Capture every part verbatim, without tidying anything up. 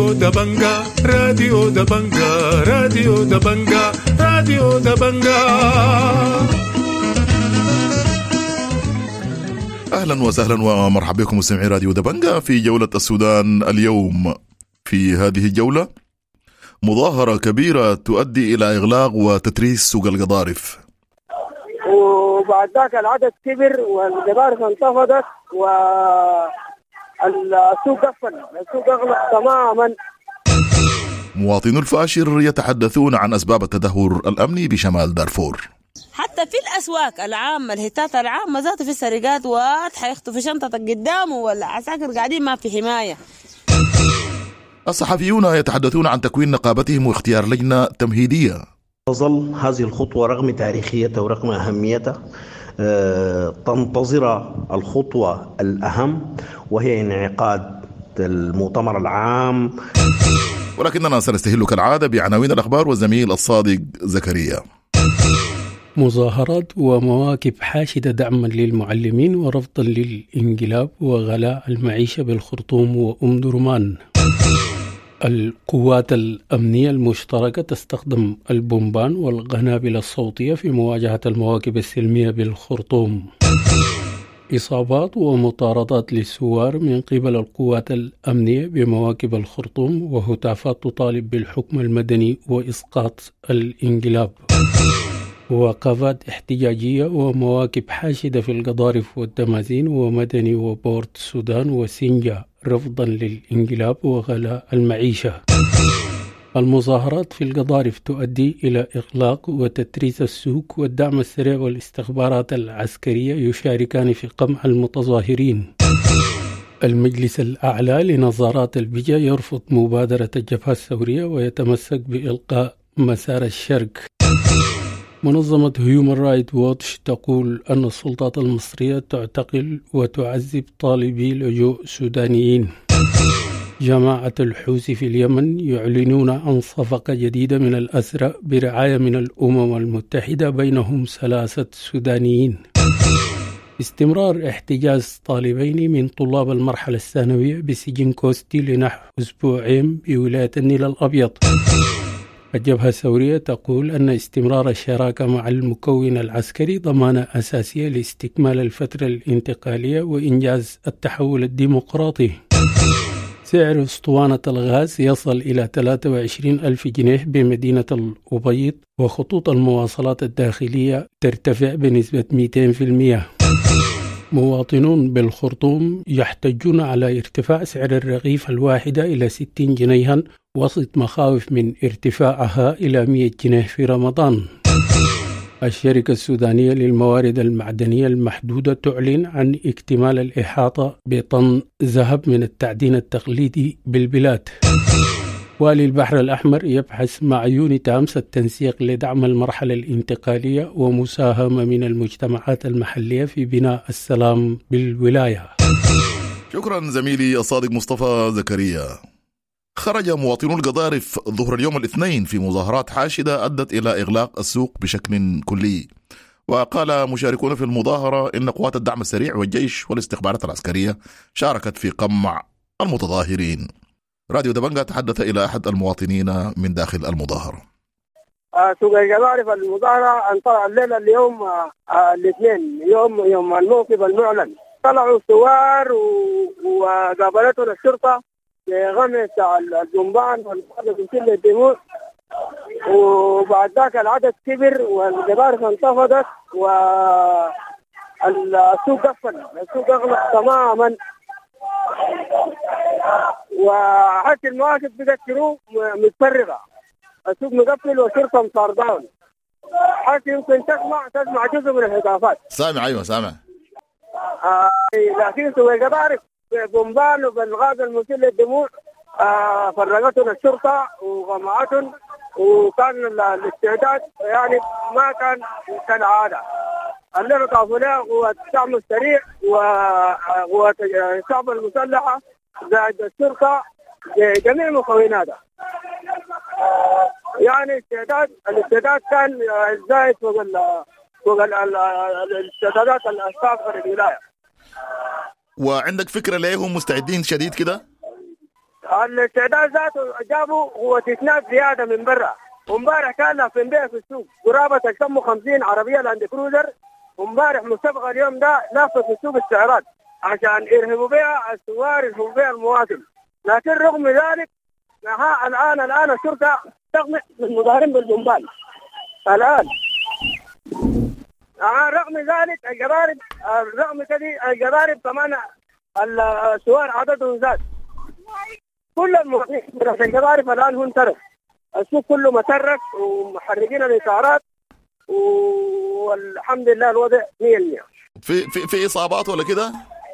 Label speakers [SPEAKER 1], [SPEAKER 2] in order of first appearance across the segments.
[SPEAKER 1] راديو دبنجا راديو دبنجا راديو دبنجا راديو دبنجا.
[SPEAKER 2] أهلا وسهلا ومرحبا بكم مستمعي راديو دبنجا في جولة السودان اليوم. في هذه الجولة مظاهرة كبيرة تؤدي إلى إغلاق وتتريس سوق القضارف،
[SPEAKER 3] وبعد ذاك العدد كبر والقضارف انتفضت والسوق قفل، السوق أغلق تماما.
[SPEAKER 2] مواطنو الفاشر يتحدثون عن أسباب التدهور الأمني بشمال دارفور.
[SPEAKER 4] حتى في الأسواق العامة الهتات العامة ذاته في سرقات واضحة، يخطفوا شنطة قدامه ولا عساكر قاعدين ما في حماية.
[SPEAKER 2] الصحفيون يتحدثون عن تكوين نقابتهم واختيار لجنة تمهيدية.
[SPEAKER 5] تظل هذه الخطوة رغم تاريخيتها ورغم أهميتها تنتظر الخطوة الأهم وهي انعقاد المؤتمر العام.
[SPEAKER 2] ولكننا سنستهل كالعادة بعناوين الأخبار والزميل الصادق زكريا.
[SPEAKER 6] مظاهرات ومواكب حاشدة دعما للمعلمين ورفضا للانقلاب وغلاء المعيشة بالخرطوم وأم درمان. القوات الأمنية المشتركة تستخدم البومبان والقنابل الصوتية في مواجهة المواكب السلمية بالخرطوم. إصابات ومطاردات للسوار من قبل القوات الأمنية بمواكب الخرطوم، وهتافات تطالب بالحكم المدني وإسقاط الانقلاب. وقفات احتجاجية ومواكب حاشدة في القضارف والدمازين ومدني وبورت السودان وسنجا رفضا للانقلاب وغلاء المعيشة. المظاهرات في القضارف تؤدي إلى إغلاق وتتريس السوق، والدعم السريع والاستخبارات العسكرية يشاركان في قمع المتظاهرين. المجلس الأعلى لنظارات البيئة يرفض مبادرة الجبهة الثورية ويتمسك بإلقاء مسار الشرق. منظمة هيومن رايت ووتش تقول أن السلطات المصرية تعتقل وتعذب طالبي لجوء سودانيين. جماعة الحوثي في اليمن يعلنون عن صفقة جديدة من الأسرى برعاية من الأمم المتحدة، بينهم ثلاثة سودانيين. استمرار احتجاز طالبين من طلاب المرحلة الثانوية بسجن كوستي لنحو أسبوعين بولاية النيل الأبيض. الجبهة الثورية تقول أن استمرار الشراكة مع المكون العسكري ضمانة أساسية لاستكمال الفترة الانتقالية وإنجاز التحول الديمقراطي. سعر اسطوانة الغاز يصل إلى ثلاثة وعشرين ألف جنيه بمدينة الأبيض، وخطوط المواصلات الداخلية ترتفع بنسبة مئتين بالمئة. مواطنون بالخرطوم يحتجون على ارتفاع سعر الرغيف الواحدة إلى ستين جنيها وسط مخاوف من ارتفاعها إلى مئة جنيه في رمضان. الشركة السودانية للموارد المعدنية المحدودة تعلن عن اكتمال الإحاطة بطن ذهب من التعدين التقليدي بالبلاد. والي البحر الأحمر يبحث مع يونيتامس التنسيق لدعم المرحلة الانتقالية ومساهمة من المجتمعات المحلية في بناء السلام بالولاية.
[SPEAKER 2] شكرا زميلي الصادق مصطفى زكريا. خرج مواطنو القضارف ظهر اليوم الاثنين في مظاهرات حاشدة أدت إلى إغلاق السوق بشكل كلي. وقال مشاركون في المظاهرة إن قوات الدعم السريع والجيش والاستخبارات العسكرية شاركت في قمع المتظاهرين. راديو دبنجا تحدث إلى أحد المواطنين من داخل المظاهرة.
[SPEAKER 3] سوق القضارف المظاهرة انطلع الليلة اليوم الاثنين، يوم يوم الموقف المعلن. طلعوا ثوار وقابلتهم الشرطة بغمس الجنبان والقادة كل الدموع، وبعد ذاك العدد كبر والقضارف انتفضت والسوق قفل، السوق أغلق تماما، وحتى المواقف بذكروا متفرغة، السوق مقفل والشرطة مطاردون. حتى يمكن تسمع تسمع جزء من الهتافات.
[SPEAKER 2] سامع أيوة سامع.
[SPEAKER 3] آه لكن سوق القضارف بومبان وبالغاز المسيل للدموع آه فرقتهم الشرطة وغمعتهم، وكان الاستعداد يعني ما كان كالعادة. اللي طافوا له قوة الدعم السريع وقوة الشعب المسلحة زائد الشرطة بجميع مكوناتها. يعني الاستعداد الاستعداد كان زايد فوق فوق الاستعدادات السابقة للولاية.
[SPEAKER 2] وعندك فكرة ليه هم مستعدين شديد كده؟
[SPEAKER 3] الاستعداد ذاته جابوا قوة إسناد زيادة من برا. ومبارح كان لافين بيها في السوق قرابة تسمى خمسين عربية لاند كروزر. ومبارح مسابقة اليوم ده لافت في السوق استعراض عشان يرهبوا بها السوار، يرهبوا بها المواطن. لكن رغم ذلك نها الآن الآن الشرطة تغمق من مظاهرين بالجنبال الآن. آه رغم ذلك الجبارب رغم كذي الجبارب كمان السوار عددهم زاد. كل المواطنين من الجبارب الآن هو انترك. السوق كله مترك ومحركين الإشارات والحمد لله الوضع مية بالمية.
[SPEAKER 2] في في في إصابات ولا كده؟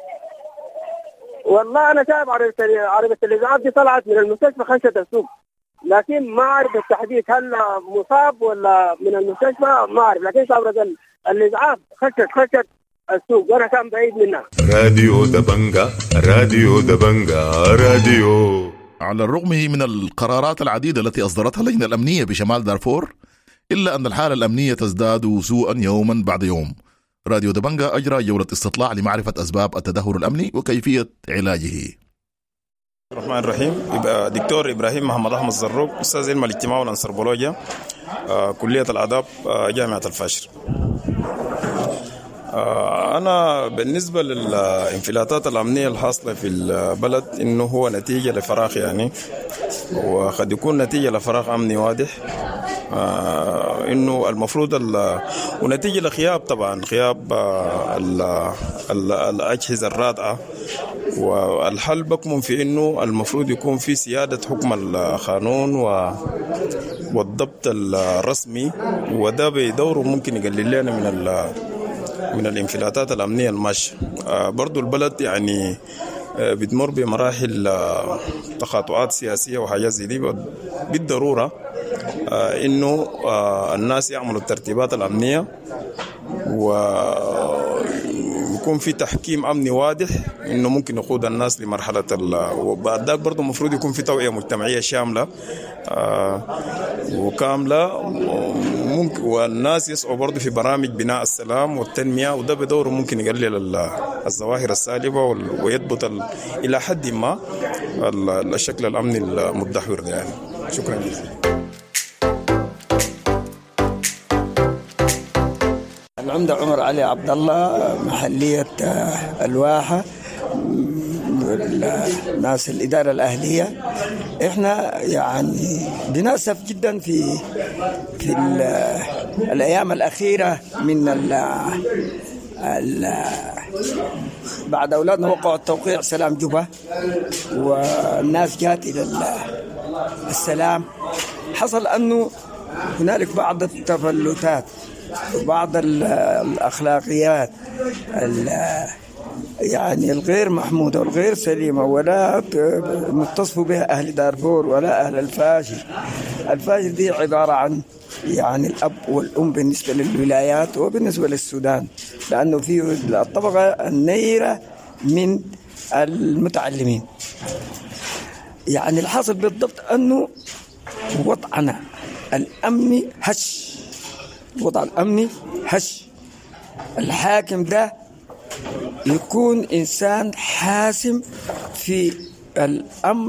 [SPEAKER 3] والله أنا شايف عربية الإسعاف دي طلعت من المستشفى خشت السوق، لكن ما أعرف بالتحديد هل مصاب ولا من المستشفى ما أعرف، لكن صابرة الإسعاف خشت خشت السوق وأنا كان بعيد منها.
[SPEAKER 1] راديو دبنجا راديو دبنجا راديو.
[SPEAKER 2] على الرغم من القرارات العديدة التي أصدرتها اللجنة الأمنية بشمال دارفور، إلا أن الحالة الأمنية تزداد سوءا يوما بعد يوم. راديو دبنجا أجرى جولة استطلاع لمعرفة أسباب التدهور الأمني وكيفية علاجه.
[SPEAKER 7] الرحمن الرحيم. يبقى دكتور إبراهيم محمد أحمد زروق، أستاذ علم الاجتماع والأنثروبولوجيا، آه كلية الآداب، آه جامعة الفاشر. آه أنا بالنسبة للانفلاتات الأمنية الحاصلة في البلد إنه هو نتيجة لفراغ يعني، وقد يكون نتيجة لفراغ أمني واضح. آه إنه المفروض ونتيجة لغياب طبعا غياب آه ال ال الأجهزة الرادعة. والحل بكمن في إنه المفروض يكون في سيادة حكم القانون والضبط الرسمي، وده بدوره ممكن يقلل لنا من من الانفلاتات الأمنية الماشية. آه برضو البلد يعني آه بتمر بمراحل آه تقاطعات سياسية وحاجات زي دي، بالضرورة آه إنه آه الناس يعملوا الترتيبات الأمنية ويكون في تحكيم أمني واضح إنه ممكن يقود الناس لمرحلة وبعد ذلك برضو مفروض يكون في توعية مجتمعية شاملة آه وكاملة ممكن، والناس يسعوا برضو في برامج بناء السلام والتنمية، وده بدوره ممكن يقلل الظواهر السالبة ويضبط إلى حد ما الشكل الأمني المتدهور ده يعني. شكرا جزيلا.
[SPEAKER 8] العمدة عمر علي عبد الله، محلية الواحة، ناس الإدارة الأهلية. إحنا يعني بنأسف جدا في في الأيام الأخيرة من ال ال بعد أولادنا وقعوا التوقيع سلام جبهة والناس جات إلى السلام، حصل أنه هنالك بعض التفلتات وبعض الأخلاقيات يعني الغير محمودة والغير سليمة، ولا متصفوا بها أهل دارفور ولا أهل الفاشر. الفاشر دي عبارة عن يعني الأب والأم بالنسبة للولايات وبالنسبة للسودان، لأنه فيه الطبقة النيرة من المتعلمين. يعني الحاصل بالضبط أنه وضعنا الأمني هش، الوضع الأمني هش. الحاكم ده يكون إنسان حاسم في الأمر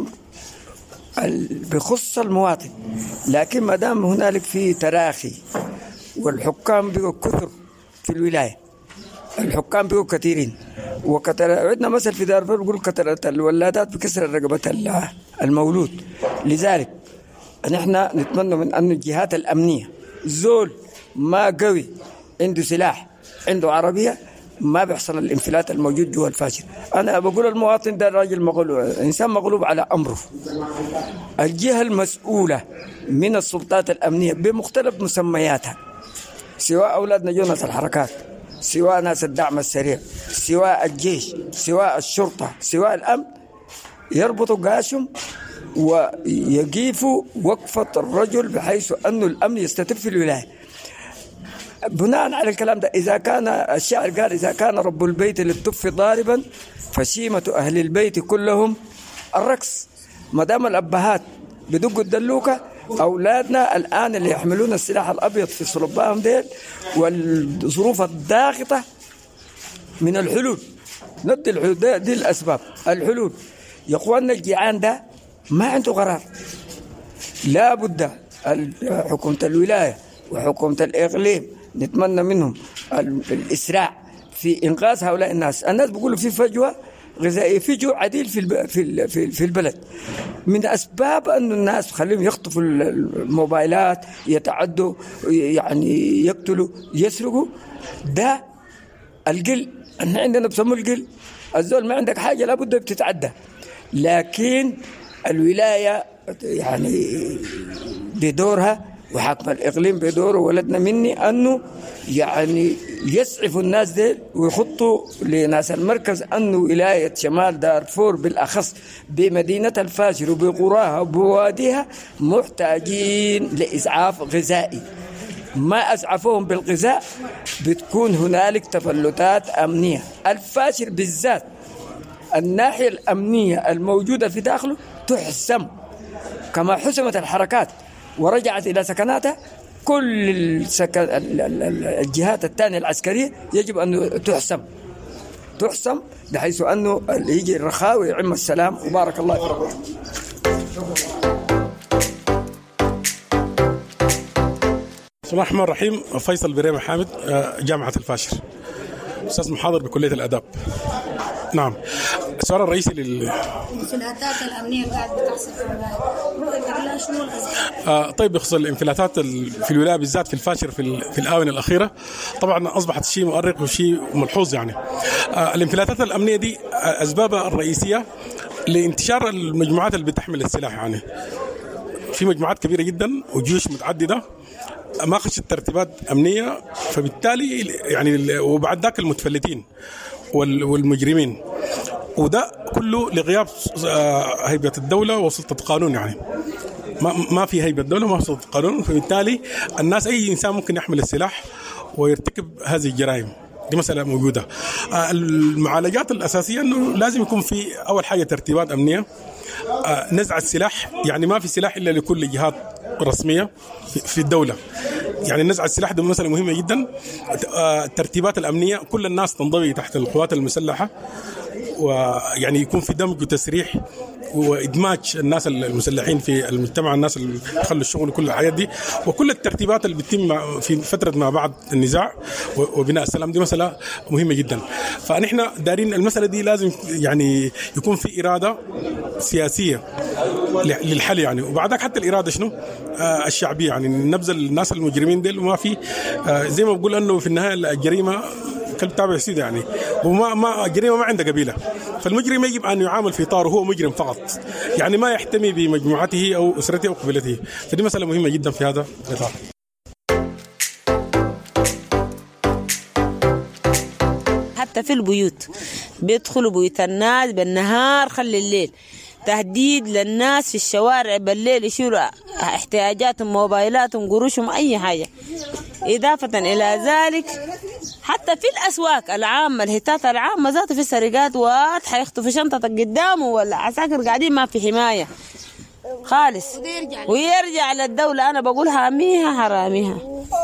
[SPEAKER 8] بخص المواطن، لكن ما دام هنالك في تراخي والحكام بيقوا كثر في الولاية، الحكام بيقوا كثيرين، وعندنا مثل في دارفور بيقول كثرة الولادات بكسر رقبة المولود. لذلك نحن نتمنى من أن الجهات الأمنية زول ما قوي عنده سلاح عنده عربية ما بيحصل الانفلات الموجود جوا الفاشل. أنا بقول المواطن ده راجل مغلوب، إنسان مغلوب على أمره. الجهة المسؤولة من السلطات الأمنية بمختلف مسمياتها، سواء أولادنا جونس الحركات، سواء ناس الدعم السريع، سواء الجيش، سواء الشرطة، سواء الأمن، يربطوا قاشم ويقيفوا وقفة الرجل بحيث أن الأمن يستتب في الولاية. بناء على الكلام ده، إذا كان الشاعر قال إذا كان رب البيت للطف ضاربا فشيمة أهل البيت كلهم الرقص. ما دام الأبهات بدقوا الدلوكة، أولادنا الآن اللي يحملون السلاح الأبيض في صلبهم ديل والظروف الضاغطة من الحلول، ندي الحلول دي, دي الأسباب. الحلول يا أخواننا الجيعان ده ما عنده قرار. لا بد حكومة الولاية وحكومة الإقليم نتمنى منهم الإسراع في إنقاذ هؤلاء الناس. الناس بيقولوا في فجوة غذائية، في جوع عديل في في في البلد. من أسباب أن الناس خليهم يخطفوا الموبايلات، يتعدوا، يعني يقتلوا، يسرقوا، ده القل. احنا عندنا بسموه القل. الزول ما عندك حاجة لابد بتتعدى. لكن الولاية يعني بدورها وحاكم الإقليم بدوره ولدنا مني أنه يعني يسعفوا الناس دي ويخطوا لناس المركز أنه ولاية شمال دارفور بالأخص بمدينة الفاشر وبقراها وبواديها محتاجين لإسعاف غذائي. ما أسعفوهم بالغذاء بتكون هنالك تفلتات أمنية. الفاشر بالذات الناحية الأمنية الموجودة في داخله تحسم كما حسمت الحركات ورجعت إلى سكناتها. كل السكن الجهات الثانية العسكرية يجب أن تحسم تحسم بحيث أنه يجي الرخاء ويعم السلام وبارك الله فيكم.
[SPEAKER 9] بسم الله الرحمن الرحيم. فيصل بريمة حامد، جامعة الفاشر، أستاذ محاضر بكلية الآداب. نعم، السؤال الرئيسي لل
[SPEAKER 10] الانفلاتات الأمنية قاعد بتحصل في الولاية، شنو الأسباب؟
[SPEAKER 9] آه طيب، بخصوص الانفلاتات في الولاية بالذات في الفاشر في, في الآونة الأخيرة، طبعا أصبحت شيء مؤرق وشيء ملحوظ. يعني آه الانفلاتات الأمنية دي أسبابها الرئيسية لانتشار المجموعات اللي بتحمل السلاح. يعني في مجموعات كبيرة جدا وجيوش متعددة ما خشت ترتيبات أمنية، فبالتالي يعني وبعد ذاك المتفلتين والمجرمين، وده كله لغياب هيبة الدولة وسلطة القانون. يعني ما ما في هيبة الدولة وما في سلطة القانون، فبالتالي الناس أي إنسان ممكن يحمل السلاح ويرتكب هذه الجرائم. دي مسألة موجودة. المعالجات الأساسية أنه لازم يكون في أول حاجة ترتيبات أمنية، نزع السلاح. يعني ما في سلاح إلا لكل جهات رسمية في الدولة. يعني نزع السلاح ده مسألة مهمة جدا. الترتيبات الأمنية كل الناس تنضوي تحت القوات المسلحة، ويعني يكون في دمج وتسريح وإدماج الناس المسلحين في المجتمع، الناس اللي يخلوا الشغل وكل الحاجات دي، وكل الترتيبات اللي بتتم في فترة ما بعد النزاع وبناء السلام. دي مسألة مهمة جدا. فنحن دارين المسألة دي لازم يعني يكون في إرادة سياسية للحل. يعني وبعدك حتى الإرادة شنو آه الشعبية، يعني نبذل الناس المجرمين ديل وما في آه زي ما بقول أنه في النهاية الجريمة كلب تابع سيدة. يعني وما ما الجريمة ما عندها قبيلة، فالمجرم يجب أن يعامل في إطاره هو مجرم فقط، يعني ما يحتمي بمجموعته أو أسرته أو قبيلته. فدي مسألة مهمة جدا في هذا الإطار.
[SPEAKER 4] حتى في البيوت بيدخلوا بيوت الناس بالنهار خلي الليل، تهديد للناس في الشوارع بالليل، يشيلوا احتياجاتهم، موبايلاتهم، قروشهم، أي حاجة. إضافة إلى ذلك حتى في الأسواق العامة، الهتات العامة ذاته في سرقات، واضحة يخطفوا شنطتك قدامه ولا عساكر قاعدين ما في حماية خالص، ويرجع للدولة. أنا بقول حاميها حراميها.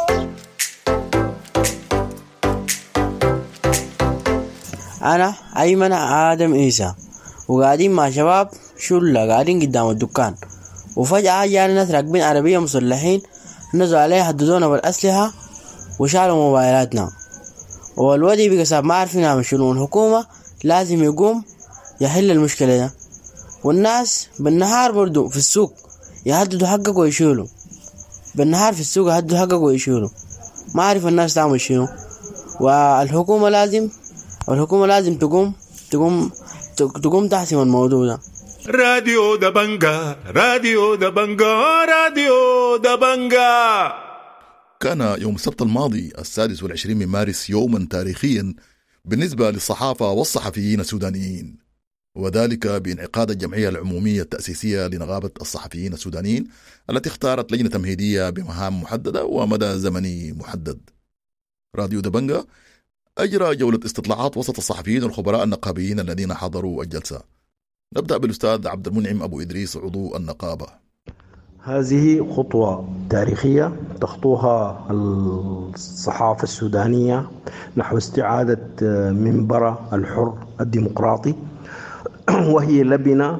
[SPEAKER 11] أنا أيمن آدم إيسا، وقاعدين مع شباب شلة قاعدين قدام الدكان، وفجأة جاء ناس راكبين عربية مسلحين، نزلوا عليها حددونا بالأسلحة وشالوا موبايلاتنا، والودي بقصاب ما عارفين عم يشيلون. الحكومة لازم يقوم يحل المشكلة ده، والناس بالنهار برضو في السوق يهددوا حقك ويشيلوا، بالنهار في السوق يهددوا حقك ويشيلوا، ما عارف الناس تعمل شنو. والحكومة لازم والحكومة لازم تقوم تقوم تقوم تحسم الموضوع ده.
[SPEAKER 1] راديو دبنجا راديو دبنجا راديو دبنجا.
[SPEAKER 2] كان يوم السبت الماضي السادس والعشرين من مارس يوما تاريخيا بالنسبة للصحافة والصحفيين السودانيين، وذلك بانعقاد الجمعية العمومية التأسيسية لنقابة الصحفيين السودانيين التي اختارت لجنة تمهيدية بمهام محددة ومدى زمني محدد. راديو دبنجا أجرى جولة استطلاعات وسط الصحفيين والخبراء النقابيين الذين حضروا الجلسة. نبدأ بالأستاذ عبد المنعم أبو إدريس عضو النقابة.
[SPEAKER 5] هذه خطوة تاريخية تخطوها الصحافة السودانية نحو استعادة منبرها الحر الديمقراطي، وهي لبنة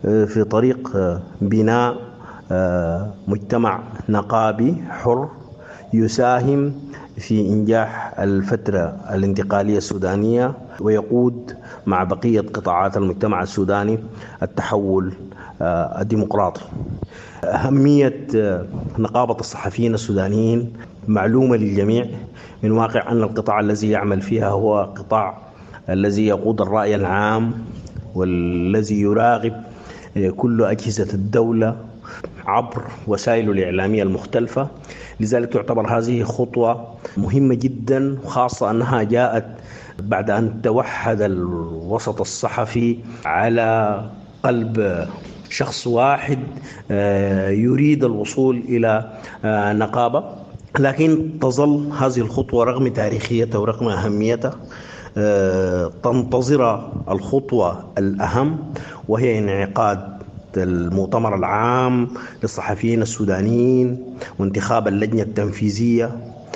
[SPEAKER 5] في طريق بناء مجتمع نقابي حر يساهم في إنجاح الفترة الانتقالية السودانية ويقود مع بقية قطاعات المجتمع السوداني التحول الديمقراطي. أهمية نقابة الصحفيين السودانيين معلومة للجميع، من واقع أن القطاع الذي يعمل فيها هو قطاع الذي يقود الرأي العام والذي يراقب كل أجهزة الدولة عبر وسائل الإعلامية المختلفة. لذلك تعتبر هذه خطوة مهمة جدا، خاصة أنها جاءت بعد أن توحد الوسط الصحفي على قلب شخص واحد يريد الوصول إلى نقابة. لكن تظل هذه الخطوة رغم تاريخيتها ورغم أهميتها تنتظر الخطوة الأهم، وهي انعقاد المؤتمر العام للصحفيين السودانيين وانتخاب اللجنة التنفيذية،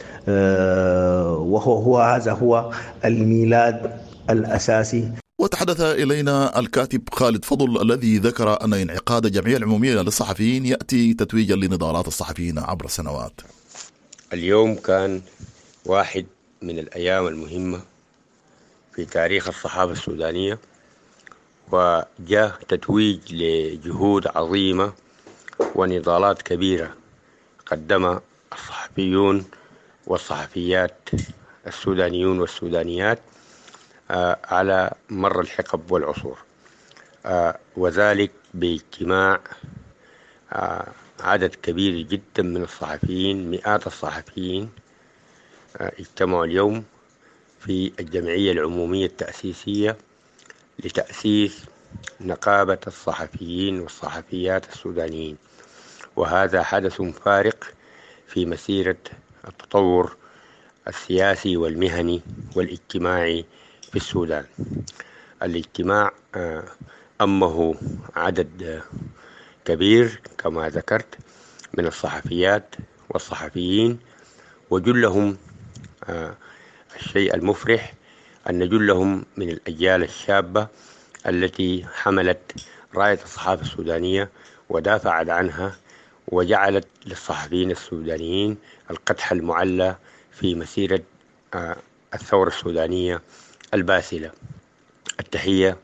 [SPEAKER 5] وهو هو هذا هو الميلاد الأساسي.
[SPEAKER 2] وتحدث إلينا الكاتب خالد فضل الذي ذكر أن انعقاد الجمعية العمومية للصحفيين يأتي تتويجا لنضالات الصحفيين عبر السنوات.
[SPEAKER 12] اليوم كان واحد من الأيام المهمة في تاريخ الصحافة السودانية، وجاء تتويج لجهود عظيمة ونضالات كبيرة قدم الصحفيون والصحفيات السودانيون والسودانيات على مر الحقب والعصور، وذلك باجتماع عدد كبير جدا من الصحفيين، مئات الصحفيين اجتمعوا اليوم في الجمعية العمومية التأسيسية لتأسيس نقابة الصحفيين والصحفيات السودانيين. وهذا حدث فارق في مسيرة التطور السياسي والمهني والاجتماعي في السودان. الاجتماع أمه عدد كبير كما ذكرت من الصحفيات والصحفيين، وجلهم الشيء المفرح أن جلهم من الأجيال الشابة التي حملت راية الصحافة السودانية ودافعت عنها وجعلت للصحفيين السودانيين القدح المعلى في مسيرة الثورة السودانية الباسلة. التحية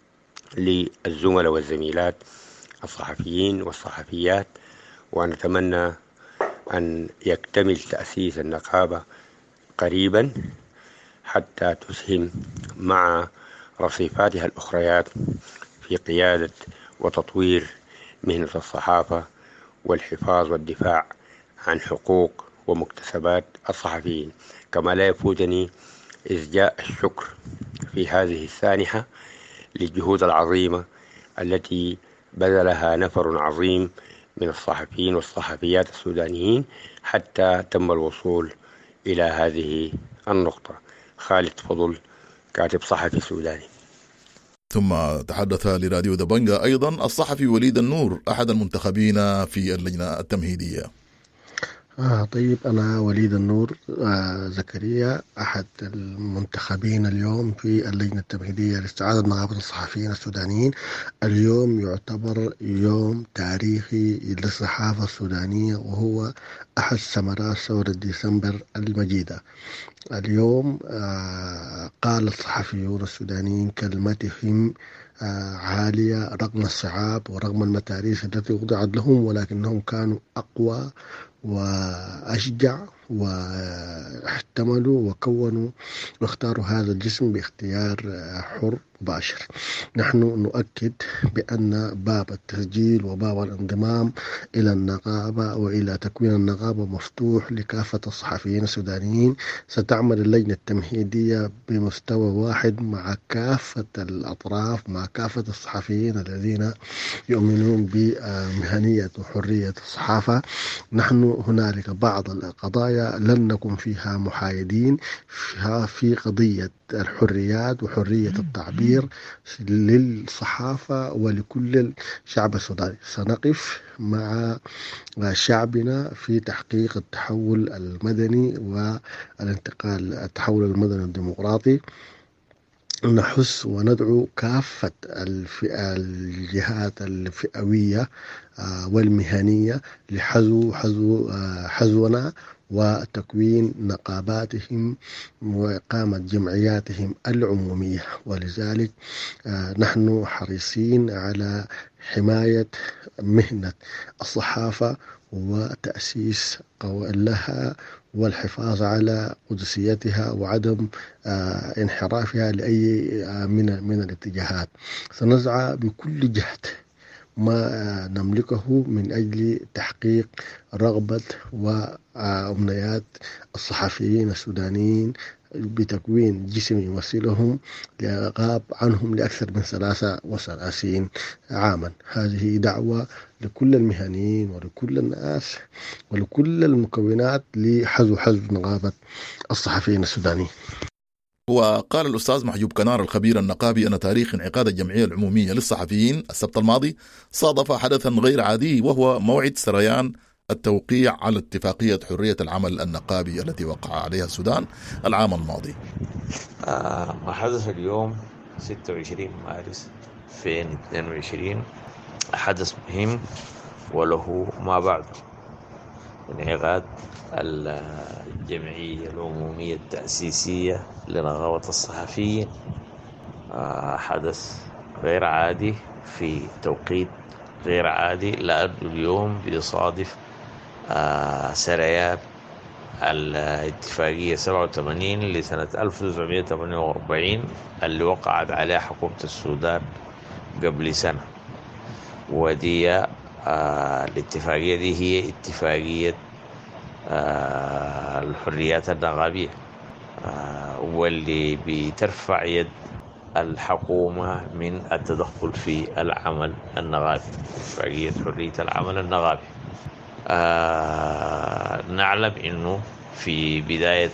[SPEAKER 12] للزملاء والزميلات الصحفيين والصحفيات، ونتمنى أن يكتمل تأسيس النقابة قريبا حتى تسهم مع رصيفاتها الأخريات في قيادة وتطوير مهنة الصحافة والحفاظ والدفاع عن حقوق ومكتسبات الصحفيين. كما لا يفوتني إسجاء الشكر في هذه السانحة للجهود العظيمة التي بذلها نفر عظيم من الصحفيين والصحفيات السودانيين حتى تم الوصول إلى هذه النقطة. خالد فضل، كاتب صحفي سوداني.
[SPEAKER 2] ثم تحدث لراديو دبنجا أيضا الصحفي وليد النور أحد المنتخبين في اللجنة التمهيدية.
[SPEAKER 13] آه طيب، أنا وليد النور آه زكريا، أحد المنتخبين اليوم في اللجنة التمهيدية لاستعادة نقابة الصحفيين السودانيين. اليوم يعتبر يوم تاريخي للصحافة السودانية، وهو أحد ثمرات ثورة ديسمبر المجيدة. اليوم آه قال الصحفيون السودانيين كلمتهم آه عالية رغم الصعاب ورغم المتاريخ التي وضعت لهم، ولكنهم كانوا أقوى وأشجع واحتملوا وكونوا واختاروا هذا الجسم باختيار حر مباشر. نحن نؤكد بأن باب التسجيل وباب الانضمام إلى النقابة وإلى تكوين النقابة مفتوح لكافة الصحفيين السودانيين. ستعمل اللجنة التمهيدية بمستوى واحد مع كافة الأطراف، مع كافة الصحفيين الذين يؤمنون بمهنية وحرية الصحافة. نحن هنالك بعض القضايا لن نكون فيها محايدين فيها، في قضية الحريات وحرية التعبير للصحافة ولكل الشعب السوداني. سنقف مع شعبنا في تحقيق التحول المدني والانتقال التحول المدني الديمقراطي. نحث وندعو كافة الفئة الجهات الفئوية والمهنية لحذو حذو حذونا وتكوين نقاباتهم وإقامة جمعياتهم العمومية. ولذلك نحن حريصين على حماية مهنة الصحافة وتأسيس لها والحفاظ على قدسيتها وعدم انحرافها لأي من من الاتجاهات. سنسعى بكل جهد ما نملكه من أجل تحقيق رغبة وأمنيات الصحفيين السودانيين بتكوين جسم يمثلهم غاب عنهم لأكثر من ثلاثة وثلاثين عاما. هذه دعوة لكل المهنيين ولكل الناس ولكل المكونات لحذو حذو نقابة الصحفيين السودانيين.
[SPEAKER 2] وقال الأستاذ محجوب كنار الخبير النقابي أن تاريخ انعقاد الجمعية العمومية للصحفيين السبت الماضي صادف حدثا غير عادي، وهو موعد سريان التوقيع على اتفاقية حرية العمل النقابي التي وقع عليها السودان العام الماضي.
[SPEAKER 14] آه ما حدث اليوم ستة وعشرين مارس ألفين واثنين وعشرين حدث مهم وله ما بعده. انعقاد الجمعية العمومية التأسيسية لنقابة الصحفيين آه حدث غير عادي في توقيت غير عادي، لأنه اليوم بيصادف آه سريان الاتفاقية سبعة وثمانين لسنة ألف وتسعمائة وثمانية وأربعين اللي وقعت عليها حكومة السودان قبل سنة. ودي آه الاتفاقية دي هي اتفاقية آه الحريات النقابية آه واللي بترفع يد الحكومة من التدخل في العمل النقابي، اتفاقية حرية العمل النقابي. آه نعلم أنه في بداية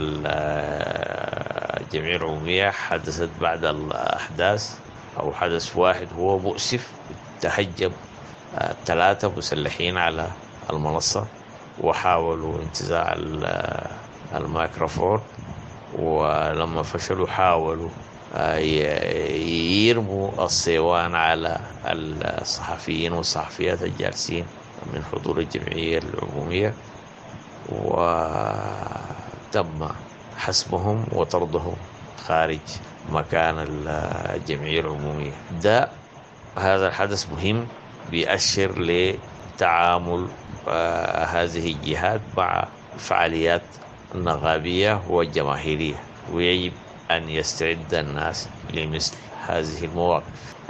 [SPEAKER 14] الجمعية العمومية حدثت بعد الأحداث أو حدث واحد هو مؤسف. تهجم آه ثلاثة مسلحين على المنصة وحاولوا انتزاع الميكروفون، ولما فشلوا حاولوا يرموا الصيوان على الصحفيين والصحفيات الجالسين من حضور الجمعية العمومية، وتم حسمهم وطردهم خارج مكان الجمعية العمومية. ده هذا الحدث مهم بيأشر لتعامل هذه الجهات مع الفعاليات النقابية والجماهيرية، ويجب أن يستعد الناس لمثل هذه المواقف.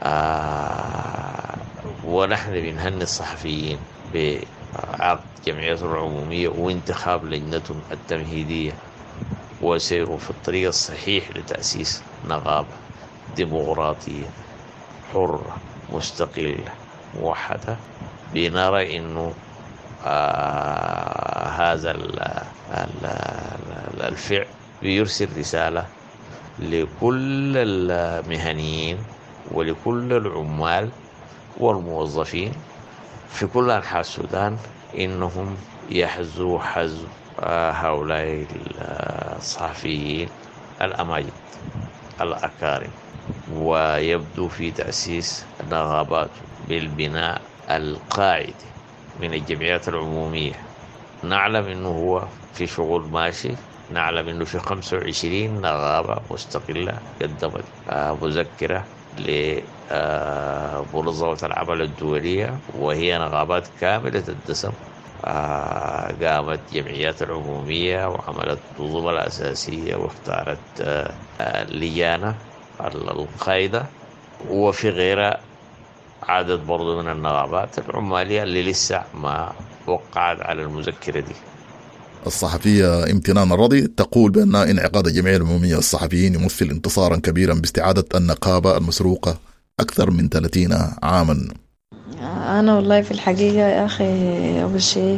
[SPEAKER 14] آه ونحن بنهني الصحفيين بعقد جمعية العمومية وانتخاب لجنتهم التمهيدية وسيروا في الطريق الصحيح لتأسيس نقابة ديمقراطية حرة مستقلة موحدة. بنرى إنه آه هذا ال ال الفعل بيرسل رسالة لكل المهنيين ولكل العمال والموظفين في كل أنحاء السودان إنهم يحذوا حذو هؤلاء الصحفيين الأماجد الأكارم، ويبدو في تأسيس نقابات بالبناء القاعدي من الجمعيات العمومية. نعلم إنه هو في شغل ماشي، نعلم إنه في خمسة وعشرين نقابة مستقلة قدمت مذكرة لمنظمة العمل الدولية، وهي نقابات كاملة الدسم. قامت جمعيات العمومية وعملت النظم الأساسية واختارت لجانة القاعدة، وفي غيرها عدد برضو من النقابات العمالية اللي لسه ما وقعت على المذكرة دي.
[SPEAKER 2] الصحفية امتنان الرضي تقول بأن انعقاد الجمعية العمومية للصحفيين يمثل انتصارا كبيرا باستعادة النقابة المسروقة أكثر من ثلاثين عاما.
[SPEAKER 15] أنا والله في الحقيقة يا أخي أول شيء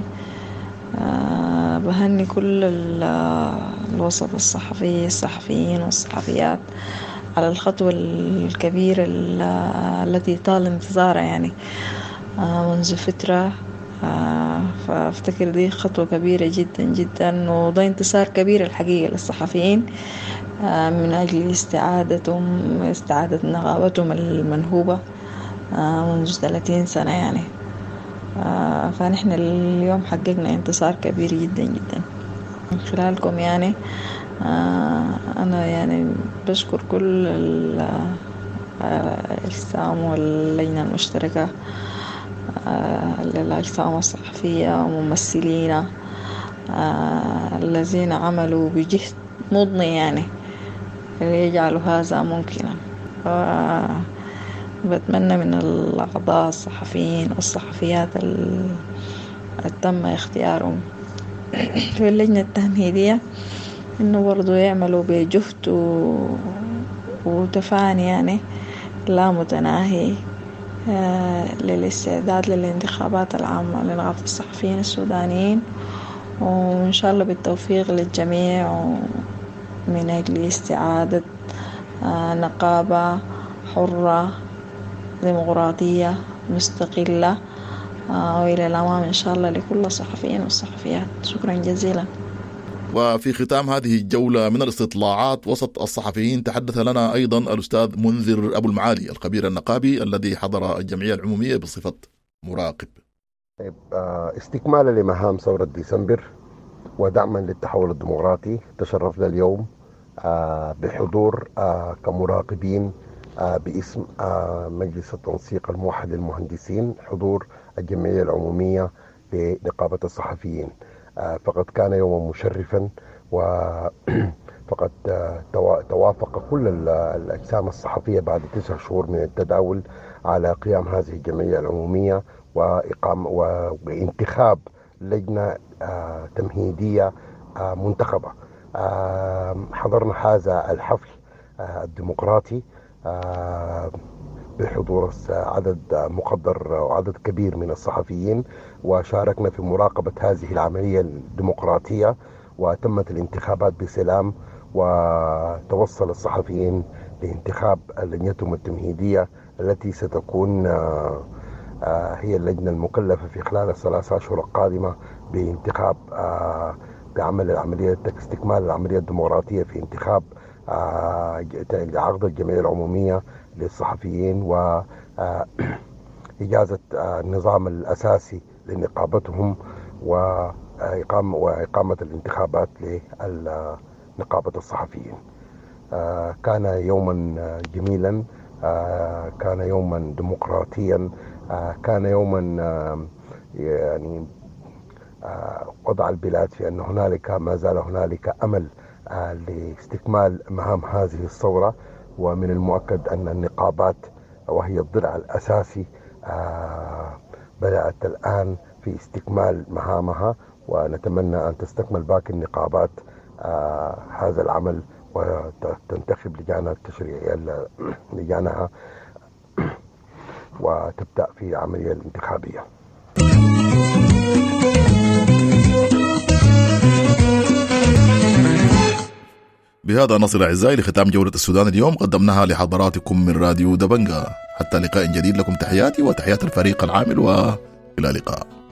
[SPEAKER 15] بهني كل الوسط الصحفي الصحفيين والصحفيات على الخطوة الكبيرة التي طال انتظارها يعني منذ فترة. فافتكر دي خطوة كبيرة جدا جدا، وده انتصار كبير الحقيقة للصحفيين من أجل استعادتهم استعادة نقابتهم المنهوبة منذ ثلاثين سنة يعني. فنحن اليوم حققنا انتصار كبير جدا جدا من خلالكم يعني. أنا يعني بشكر كل الأجسام واللجنة المشتركة للأجسام الصحفية وممثلين الذين عملوا بجهد مضني يعني ليجعلوا هذا ممكنا. بتمنى من الأعضاء الصحفيين والصحفيات اللي تم اختيارهم في اللجنة التمهيدية إنه برضو يعملوا بجهد وتفاني يعني لا متناهي للاستعداد للانتخابات العامة لنقابة الصحفيين السودانيين، وإن شاء الله بالتوفيق للجميع من أجل استعادة نقابة حرة ديمقراطية مستقلة وإلى الأمام إن شاء الله لكل الصحفيين والصحفيات. شكرا جزيلا.
[SPEAKER 2] وفي ختام هذه الجولة من الاستطلاعات وسط الصحفيين تحدث لنا أيضا الأستاذ منذر أبو المعالي الخبير النقابي الذي حضر الجمعية العمومية بصفة مراقب.
[SPEAKER 16] استكمالا لمهام ثورة ديسمبر ودعما للتحول الديمقراطي تشرفنا اليوم بحضور كمراقبين باسم مجلس التنسيق الموحد للمهندسين، حضور الجمعية العمومية لنقابة الصحفيين. فقد كان يوما مشرفا وفقد توافق كل الأجسام الصحفية بعد تسع شهور من التداول على قيام هذه الجمعية العمومية وإقامة وانتخاب لجنة تمهيدية منتخبة. حضرنا هذا الحفل الديمقراطي بحضور عدد مقدر وعدد كبير من الصحفيين، وشاركنا في مراقبة هذه العملية الديمقراطية، وتمت الانتخابات بسلام، وتوصل الصحفيين لانتخاب لجنتهم التمهيدية التي ستكون هي اللجنة المكلفة في خلال الثلاث أشهر القادمة بانتخاب بعمل العملية استكمال العملية الديمقراطية في انتخاب عقد الجمعية العمومية للصحفيين وإجازة النظام الأساسي لنقابتهم وإقامة, وإقامة الانتخابات لنقابة الصحفيين. كان يوما جميلا، كان يوما ديمقراطيا، كان يوما يعني وضع البلاد في أن هنالك ما زال هنالك أمل لاستكمال مهام هذه الثورة. ومن المؤكد أن النقابات وهي الضلع الأساسي بدأت الآن في استكمال مهامها، ونتمنى أن تستكمل باقي النقابات هذا العمل وتنتخب لجانها التشريعية لجانها وتبدأ في العملية الانتخابية.
[SPEAKER 2] بهذا نصل أعزائي لختام جولة السودان اليوم، قدمناها لحضراتكم من راديو دبنجا. حتى لقاء جديد، لكم تحياتي وتحيات الفريق العامل، وإلى اللقاء.